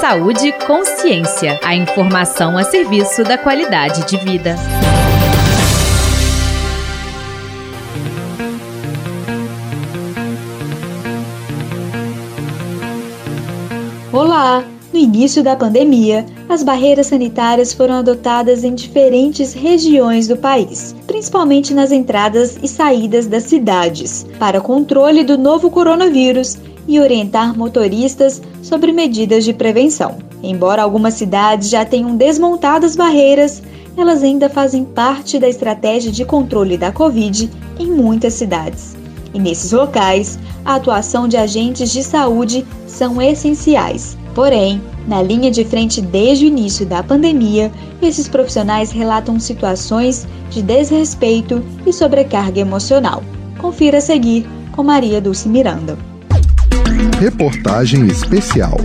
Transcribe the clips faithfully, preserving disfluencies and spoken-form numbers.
Saúde e Consciência. A informação a serviço da qualidade de vida. Olá! No início da pandemia, as barreiras sanitárias foram adotadas em diferentes regiões do país, principalmente nas entradas e saídas das cidades, para controle do novo coronavírus e orientar motoristas sobre medidas de prevenção. Embora algumas cidades já tenham desmontado as barreiras, elas ainda fazem parte da estratégia de controle da Covid em muitas cidades. E nesses locais, a atuação de agentes de saúde são essenciais. Porém, na linha de frente desde o início da pandemia, esses profissionais relatam situações de desrespeito e sobrecarga emocional. Confira a seguir com Maria Dulce Miranda. Reportagem especial.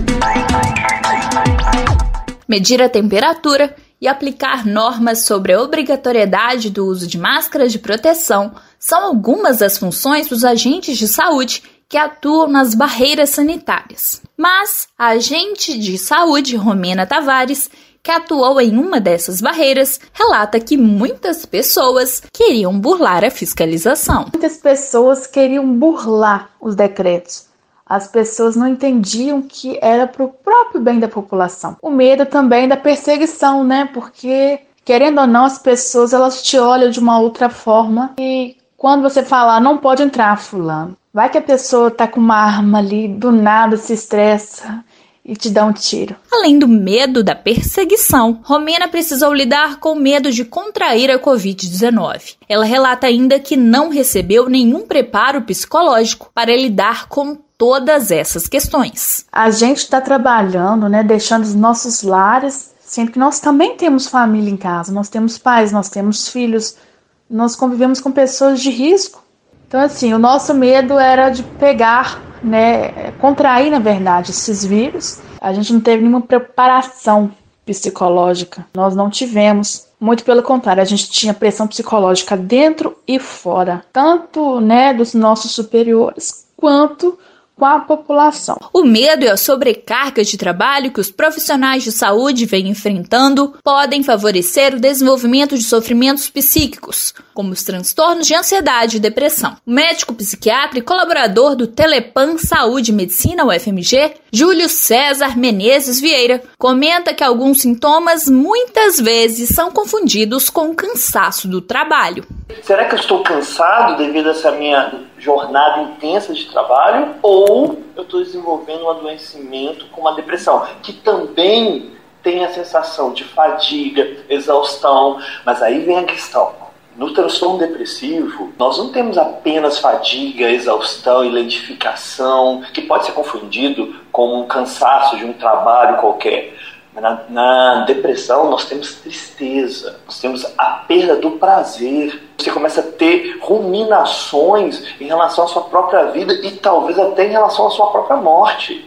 Medir a temperatura e aplicar normas sobre a obrigatoriedade do uso de máscaras de proteção são algumas das funções dos agentes de saúde que atuam nas barreiras sanitárias. Mas a agente de saúde, Romena Tavares, que atuou em uma dessas barreiras, relata que muitas pessoas queriam burlar a fiscalização. Muitas pessoas queriam burlar os decretos. As pessoas não entendiam que era para o próprio bem da população. O medo também da perseguição, né? Porque, querendo ou não, as pessoas elas te olham de uma outra forma. E quando você falar, não pode entrar, fulano, vai que a pessoa tá com uma arma ali, do nada se estressa e te dá um tiro. Além do medo da perseguição, Romena precisou lidar com o medo de contrair a covid dezenove. Ela relata ainda que não recebeu nenhum preparo psicológico para lidar com todas essas questões. A gente está trabalhando, né, deixando os nossos lares, sendo que nós também temos família em casa, nós temos pais, nós temos filhos, nós convivemos com pessoas de risco. Então, assim, o nosso medo era de pegar, né, contrair, na verdade, esses vírus. A gente não teve nenhuma preparação psicológica, nós não tivemos. Muito pelo contrário, a gente tinha pressão psicológica dentro e fora, tanto, né, dos nossos superiores, quanto com a população. O medo e a sobrecarga de trabalho que os profissionais de saúde vêm enfrentando podem favorecer o desenvolvimento de sofrimentos psíquicos, como os transtornos de ansiedade e depressão. O médico psiquiatra e colaborador do Telepan Saúde e Medicina U F M G, Júlio César Menezes Vieira, comenta que alguns sintomas muitas vezes são confundidos com o cansaço do trabalho. Será que eu estou cansado devido a essa minha jornada intensa de trabalho? Ou eu estou desenvolvendo um adoecimento com uma depressão, que também tem a sensação de fadiga, exaustão, mas aí vem a questão. No transtorno depressivo, nós não temos apenas fadiga, exaustão e lentificação, que pode ser confundido com um cansaço de um trabalho qualquer. Na, na depressão, nós temos tristeza, nós temos a perda do prazer. Você começa a ter ruminações em relação à sua própria vida e talvez até em relação à sua própria morte.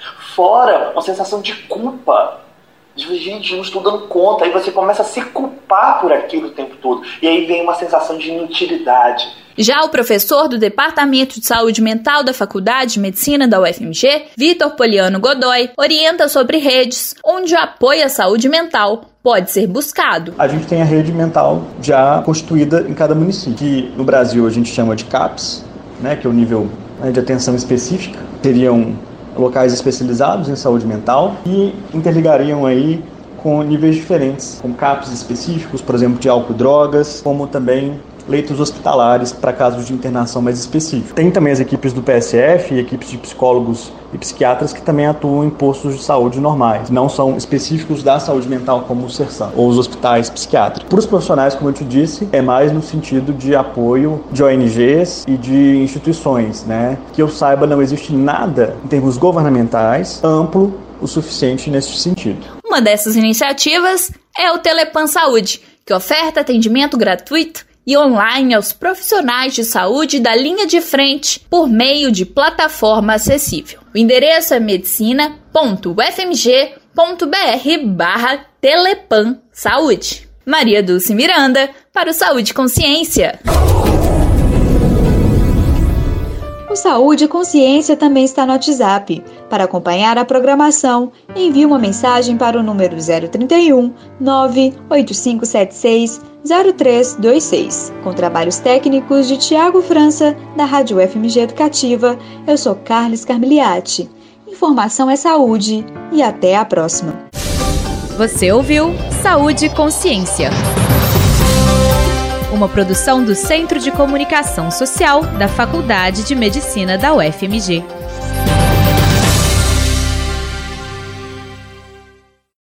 Fora uma sensação de culpa. De, gente, não estou dando conta. Aí você começa a se culpar por aquilo o tempo todo. E aí vem uma sensação de inutilidade. Já o professor do Departamento de Saúde Mental da Faculdade de Medicina da U F M G, Vitor Poliano Godoy, orienta sobre redes onde o apoio à saúde mental pode ser buscado. A gente tem a rede mental já constituída em cada município, que no Brasil a gente chama de CAPS, né, que é o nível de atenção específica. Seriam locais especializados em saúde mental e interligariam aí com níveis diferentes, com CAPs específicos, por exemplo, de álcool e drogas, como também leitos hospitalares para casos de internação mais específicos. Tem também as equipes do P S F e equipes de psicólogos e psiquiatras que também atuam em postos de saúde normais, não são específicos da saúde mental como o SERSAM ou os hospitais psiquiátricos. Para os profissionais, como eu te disse, é mais no sentido de apoio de O N Gs e de instituições, né? Que eu saiba, não existe nada em termos governamentais amplo o suficiente nesse sentido. Uma dessas iniciativas é o Telepan Saúde, que oferta atendimento gratuito e online aos profissionais de saúde da linha de frente por meio de plataforma acessível. O endereço é medicina ponto u f m g ponto b r barra Telepan Saúde. Maria Dulce Miranda, para o Saúde e Consciência. O Saúde e Consciência também está no WhatsApp. Para acompanhar a programação, envie uma mensagem para o número zero trinta e um, nove oito cinco sete seis, zero três dois seis. Com trabalhos técnicos de Tiago França, da Rádio F M G Educativa, eu sou Carles Carmiliati. Informação é saúde e até a próxima. Você ouviu Saúde e Consciência, uma produção do Centro de Comunicação Social da Faculdade de Medicina da U F M G.